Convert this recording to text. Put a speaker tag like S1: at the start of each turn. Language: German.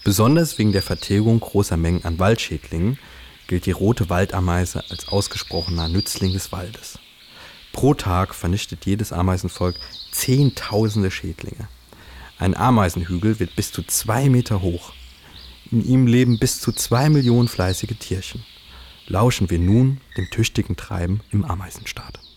S1: Besonders wegen der Vertilgung großer Mengen an Waldschädlingen gilt die rote Waldameise als ausgesprochener Nützling des Waldes. Pro Tag vernichtet jedes Ameisenvolk Zehntausende Schädlinge. Ein Ameisenhügel wird bis zu 2 Meter hoch. In ihm leben bis zu 2 Millionen fleißige Tierchen. Lauschen wir nun dem tüchtigen Treiben im Ameisenstaat.